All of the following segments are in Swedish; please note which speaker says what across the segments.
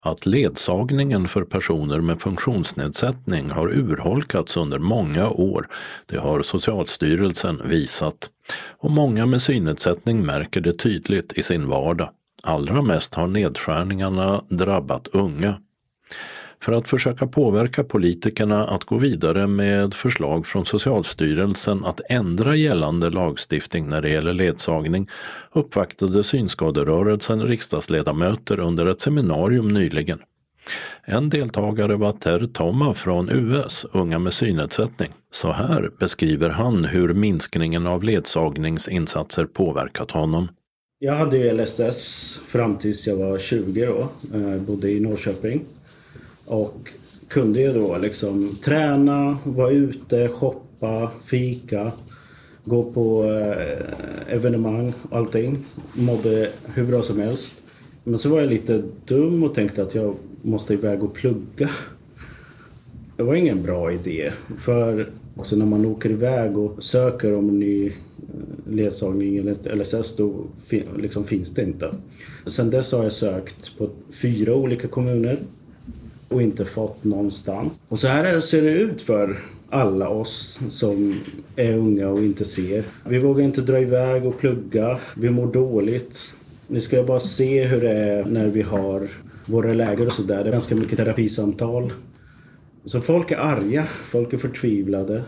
Speaker 1: att ledsagningen för personer med funktionsnedsättning har urholkats under många år. Det har Socialstyrelsen visat. Och många med synnedsättning märker det tydligt i sin vardag. Allra mest har nedskärningarna drabbat unga. För att försöka påverka politikerna att gå vidare med förslag från Socialstyrelsen att ändra gällande lagstiftning när det gäller ledsagning uppvaktade synskaderörelsen riksdagsledamöter under ett seminarium nyligen. En deltagare var Ter Toma från US, Unga med synnedsättning. Så här beskriver han hur minskningen av ledsagningsinsatser påverkat honom.
Speaker 2: Jag hade ju LSS fram tills jag var 20 då, bodde i Norrköping. Och kunde ju då liksom träna, vara ute, shoppa, fika, gå på evenemang och allting. Mådde hur bra som helst. Men så var jag lite dum och tänkte att jag måste iväg och plugga. Det var ingen bra idé. För också när man åker iväg och söker om en ny ledsagning eller LSS då liksom finns det inte. Sen dess har jag sökt på 4 olika kommuner. Och inte fått någonstans. Och så här ser det ut för alla oss som är unga och inte ser. Vi vågar inte dra iväg och plugga. Vi mår dåligt. Nu ska jag bara se hur det är när vi har våra läger och sådär. Det är ganska mycket terapisamtal. Så folk är arga. Folk är förtvivlade.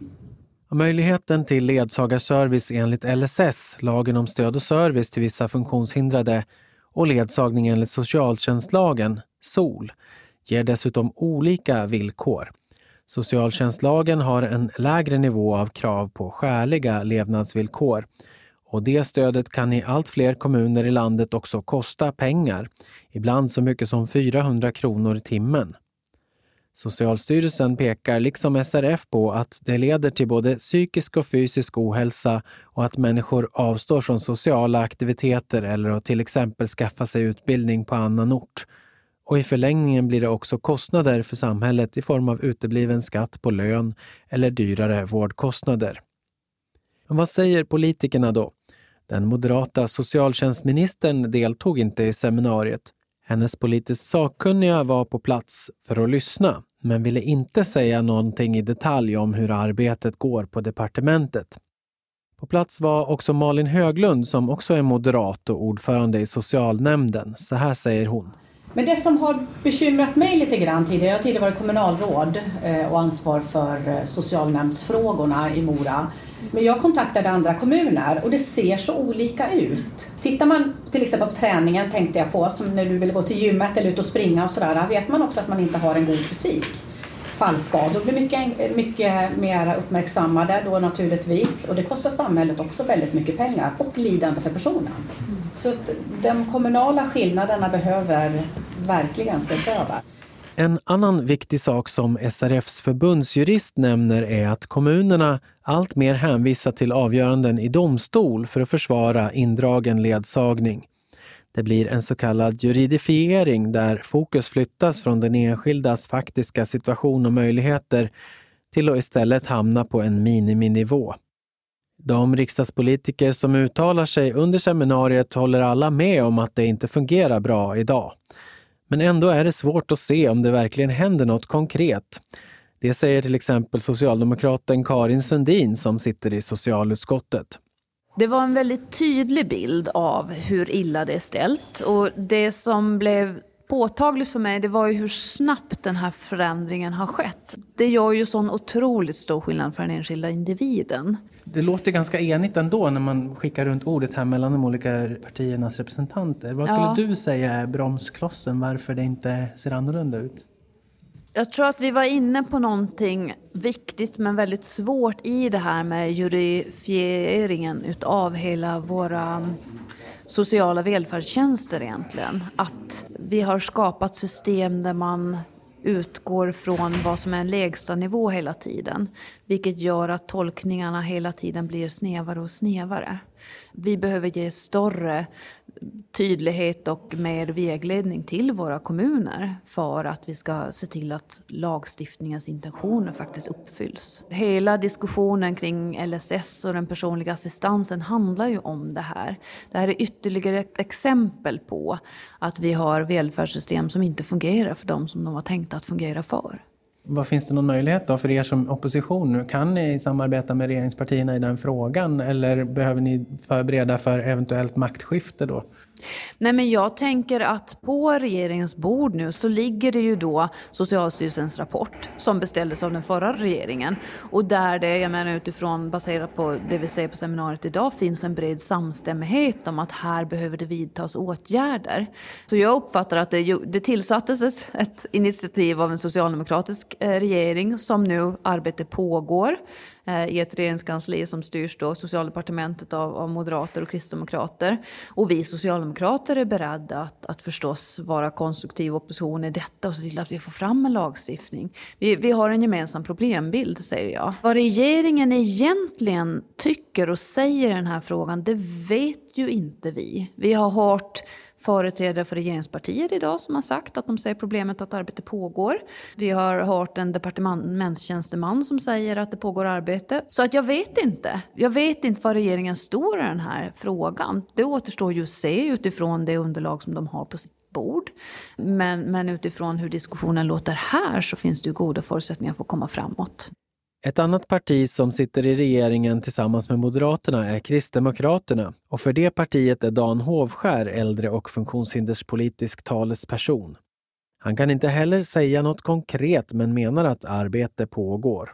Speaker 3: Möjligheten till ledsagarservice enligt LSS, lagen om stöd och service till vissa funktionshindrade, och ledsagning enligt socialtjänstlagen, SOL, ger dessutom olika villkor. Socialtjänstlagen har en lägre nivå av krav på skäliga levnadsvillkor. Och det stödet kan i allt fler kommuner i landet också kosta pengar. Ibland så mycket som 400 kronor i timmen. Socialstyrelsen pekar liksom SRF på att det leder till både psykisk och fysisk ohälsa och att människor avstår från sociala aktiviteter eller att till exempel skaffa sig utbildning på annan ort. Och i förlängningen blir det också kostnader för samhället i form av utebliven skatt på lön eller dyrare vårdkostnader. Men vad säger politikerna då? Den moderata socialtjänstministern deltog inte i seminariet. Hennes politiskt sakkunniga var på plats för att lyssna, men ville inte säga någonting i detalj om hur arbetet går på departementet. På plats var också Malin Höglund som också är moderat och ordförande i socialnämnden. Så här säger hon.
Speaker 4: Men det som har bekymrat mig lite grann tidigare, jag har tidigare varit kommunalråd och ansvar för socialnämndsfrågorna i Mora. Men jag kontaktade andra kommuner och det ser så olika ut. Tittar man till exempel på träningen, tänkte jag på, som när du vill gå till gymmet eller ut och springa och sådär, vet man också att man inte har en god fysik. Fallskador blir mycket mer uppmärksammade då naturligtvis, och det kostar samhället också väldigt mycket pengar och lidande för personen. Så att de kommunala skillnaderna behöver verkligen ses över.
Speaker 3: En annan viktig sak som SRFs förbundsjurist nämner är att kommunerna allt mer hänvisar till avgöranden i domstol för att försvara indragen ledsagning. Det blir en så kallad juridifiering där fokus flyttas från den enskildas faktiska situation och möjligheter till att istället hamna på en miniminivå. De riksdagspolitiker som uttalar sig under seminariet håller alla med om att det inte fungerar bra idag. Men ändå är det svårt att se om det verkligen händer något konkret. Det säger till exempel socialdemokraten Karin Sundin som sitter i socialutskottet.
Speaker 5: Det var en väldigt tydlig bild av hur illa det är ställt, och det som blev påtagligt för mig, det var ju hur snabbt den här förändringen har skett. Det gör ju sån otroligt stor skillnad för den enskilda individen.
Speaker 3: Det låter ganska enigt ändå när man skickar runt ordet här mellan de olika partiernas representanter. Vad skulle du säga är bromsklossen, varför det inte ser annorlunda ut?
Speaker 5: Jag tror att vi var inne på någonting viktigt men väldigt svårt i det här med juridifieringen utav hela våra sociala välfärdstjänster egentligen. Att vi har skapat system där man utgår från vad som är en lägsta nivå hela tiden. Vilket gör att tolkningarna hela tiden blir snävare och snävare. Vi behöver ge större tydlighet och mer vägledning till våra kommuner för att vi ska se till att lagstiftningens intentioner faktiskt uppfylls. Hela diskussionen kring LSS och den personliga assistansen handlar ju om det här. Det här är ytterligare ett exempel på att vi har välfärdssystem som inte fungerar för dem som de var tänkta att fungera för.
Speaker 3: Vad finns det någon möjlighet då för er som opposition nu? Kan ni samarbeta med regeringspartierna i den frågan eller behöver ni förbereda för eventuellt maktskifte då?
Speaker 5: Nej, men jag tänker att på regeringens bord nu så ligger det ju då Socialstyrelsens rapport som beställdes av den förra regeringen. Och där det, jag menar utifrån baserat på det vi ser på seminariet idag, finns en bred samstämmighet om att här behöver det vidtas åtgärder. Så jag uppfattar att det tillsattes ett initiativ av en socialdemokratisk regering som nu arbete pågår i ett regeringskansli som styrs då Socialdepartementet av moderater och kristdemokrater. Och vi socialdemokrater är beredda att förstås vara konstruktiv opposition i detta och se till att vi får fram en lagstiftning. Vi har en gemensam problembild, säger jag. Vad regeringen egentligen tycker och säger i den här frågan, det vet ju inte vi. Vi har hört företrädare för regeringspartier idag som har sagt att de ser problemet att arbete pågår. Vi har hört en departementstjänsteman som säger att det pågår arbete. Så att jag vet inte var regeringen står i den här frågan. Det återstår ju att se utifrån det underlag som de har på sitt bord. Men utifrån hur diskussionen låter här så finns det ju goda förutsättningar för att komma framåt.
Speaker 3: Ett annat parti som sitter i regeringen tillsammans med Moderaterna är Kristdemokraterna och för det partiet är Dan Hovskär äldre- och funktionshinderspolitisk talesperson. Han kan inte heller säga något konkret men menar att arbete pågår.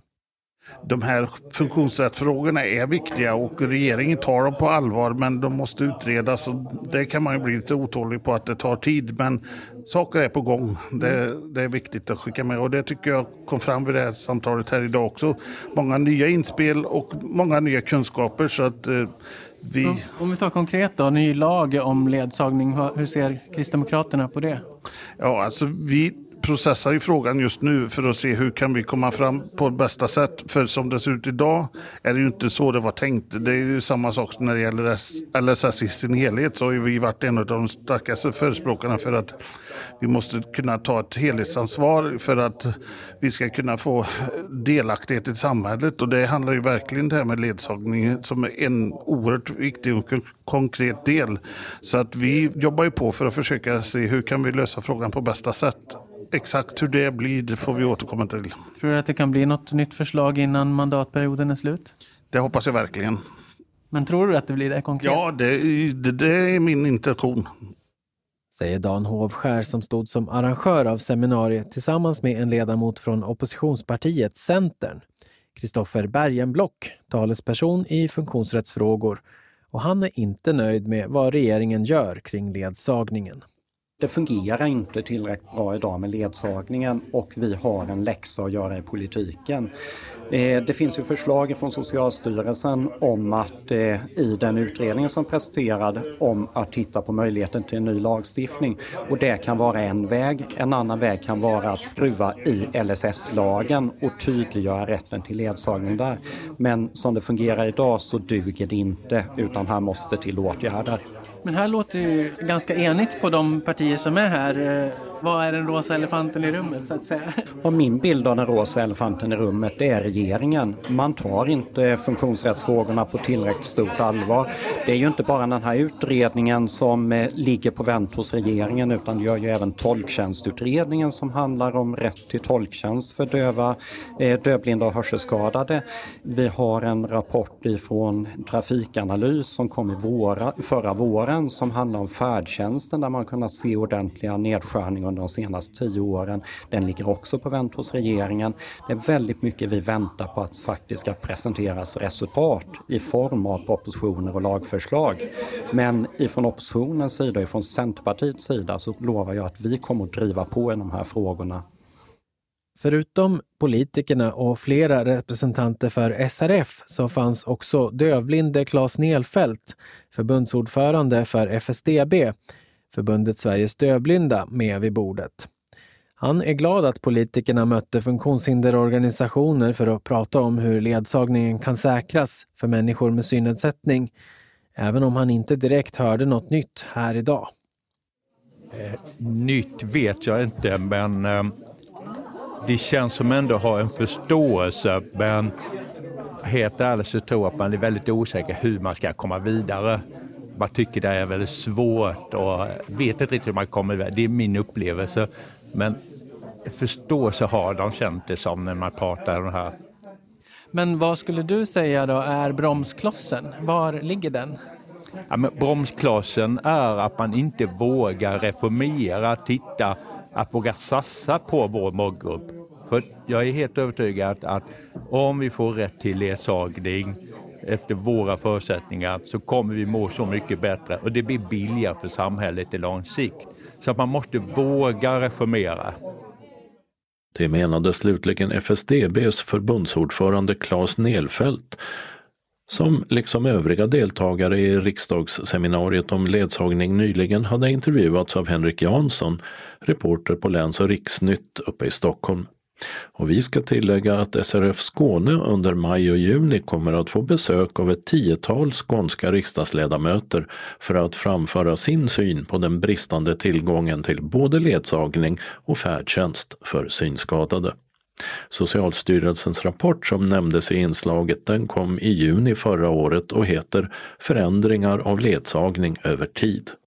Speaker 6: De här funktionsrättsfrågorna är viktiga och regeringen tar dem på allvar, men de måste utredas och det kan man ju bli lite otålig på att det tar tid, men saker är på gång. Det är viktigt att skicka med och det tycker jag kom fram vid det här samtalet här idag också. Många nya inspel och många nya kunskaper så att vi...
Speaker 3: Om vi tar konkret då, ny lag om ledsagning, hur ser Kristdemokraterna på det?
Speaker 6: Ja, alltså vi processar i frågan just nu för att se hur kan vi komma fram på bästa sätt. För som det ser ut idag är det ju inte så det var tänkt. Det är ju samma sak när det gäller LSS i sin helhet, så har ju vi varit en av de starkaste förespråkarna för att vi måste kunna ta ett helhetsansvar för att vi ska kunna få delaktighet i samhället. Och det handlar ju verkligen det här med ledsagning som är en oerhört viktig och konkret del. Så att vi jobbar ju på för att försöka se hur kan vi lösa frågan på bästa sätt. Exakt hur det blir, det får vi återkomma till.
Speaker 3: Tror du att det kan bli något nytt förslag innan mandatperioden är slut?
Speaker 6: Det hoppas jag verkligen.
Speaker 3: Men tror du att det blir det konkret?
Speaker 6: Ja, det är min intention.
Speaker 3: Säger Dan Hovskär som stod som arrangör av seminariet tillsammans med en ledamot från oppositionspartiet Centern. Kristoffer Bergenblock, talesperson i funktionsrättsfrågor. Och han är inte nöjd med vad regeringen gör kring ledsagningen.
Speaker 7: Det fungerar inte tillräckligt bra idag med ledsagningen och vi har en läxa att göra i politiken. Det finns ju förslag från Socialstyrelsen om att i den utredningen som presenterad om att titta på möjligheten till en ny lagstiftning. Och det kan vara en väg. En annan väg kan vara att skruva i LSS-lagen och tydliggöra rätten till ledsagning där. Men som det fungerar idag så duger det inte, utan här måste till åtgärder.
Speaker 3: Men här låter ju ganska enigt på de partier som är här. Vad är den rosa elefanten i rummet så att säga?
Speaker 7: Och min bild av den rosa elefanten i rummet det är regeringen. Man tar inte funktionsrättsfrågorna på tillräckligt stort allvar. Det är ju inte bara den här utredningen som ligger på vänt hos regeringen, utan det gör ju även tolktjänstutredningen som handlar om rätt till tolktjänst för döva, dövblinda och hörselskadade. Vi har en rapport ifrån Trafikanalys som kom förra våren som handlar om färdtjänsten där man kunnat se ordentliga nedskärningar de senaste 10 åren. Den ligger också på vänt hos regeringen. Det är väldigt mycket vi väntar på att faktiskt ska presenteras resultat i form av propositioner och lagförslag. Men ifrån oppositionens sida och ifrån Centerpartiets sida så lovar jag att vi kommer att driva på i de här frågorna.
Speaker 3: Förutom politikerna och flera representanter för SRF så fanns också dövblinde Claes Nelfelt, förbundsordförande för FSDB, förbundet Sveriges dövblinda, med vid bordet. Han är glad att politikerna mötte funktionshinderorganisationer för att prata om hur ledsagningen kan säkras för människor med synnedsättning. även om han inte direkt hörde något nytt här idag.
Speaker 8: Nytt vet jag inte, men det känns som ändå har en förståelse, men helt ärligt så tror jag att man är väldigt osäker hur man ska komma vidare. Man tycker det är väldigt svårt och vet inte riktigt hur man kommer vidare. Det är min upplevelse, men förståelse har de känt det som när man pratar om det här.
Speaker 3: Men vad skulle du säga då är bromsklossen? Var ligger den?
Speaker 8: Ja, men bromsklossen är att man inte vågar reformera, att våga satsa på vår målgrupp. För jag är helt övertygad att om vi får rätt till ledsagning efter våra förutsättningar så kommer vi må så mycket bättre och det blir billigare för samhället i lång sikt. Så att man måste våga reformera.
Speaker 1: Det menade slutligen FSDBs förbundsordförande Claes Nelfelt, som liksom övriga deltagare i riksdagsseminariet om ledsagning nyligen hade intervjuats av Henrik Jansson, reporter på Läns- och Riksnytt uppe i Stockholm. Och vi ska tillägga att SRF Skåne under maj och juni kommer att få besök av ett 10-tal skånska riksdagsledamöter för att framföra sin syn på den bristande tillgången till både ledsagning och färdtjänst för synskadade. Socialstyrelsens rapport som nämndes i inslaget, den kom i juni förra året och heter Förändringar av ledsagning över tid.